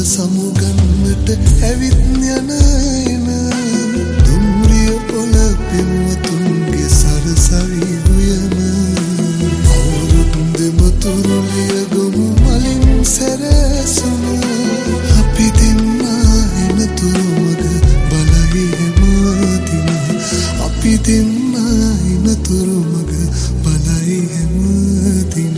සමුගන්නට ඇවිත් යන එන දුම්රිය පොළ පෙම්වතුන්ගේ සරසවි උයන අවුරුද්දෙම තුරුලිය ගොමු මලින් සැරසුන අපි දෙන්නා එන තුරුමග බලයි හැමදින අපි දෙන්නා එන තුරුමග බලයි හැමදින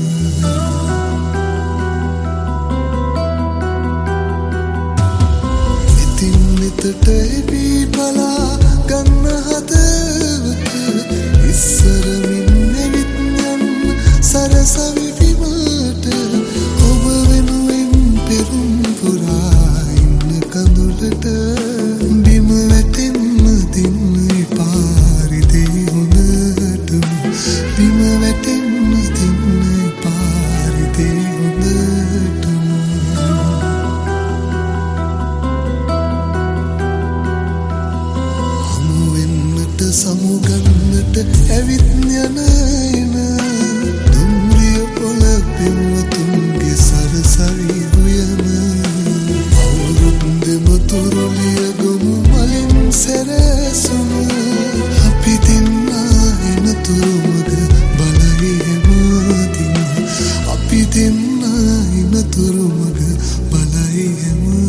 නිතට එබී බලා ගන්න හදවත ඉස්සරමින් ඇවිත් යන්න සරසවි විමට ඔබ වෙනුවෙන් පෙරුම් පුරා ඉන්න කඳුලට බිම වැටෙන්න දෙන්න පාරිදේ හොඳටම බිම වැටෙන්න දෙන්න පාරිදේ හොඳටම සමුගන්නට ඇවිත් යන එන දුම්රිය පොළ පෙම්වතුන්ගේ සරසවි උයන අවුරුද්දෙම තුරුලිය ගොමු මලින් සැරසුන අපි දෙන්නා එන තුරුමග බලයි හැමදින අපි දෙන්නා එන තුරුමග බලයි හැම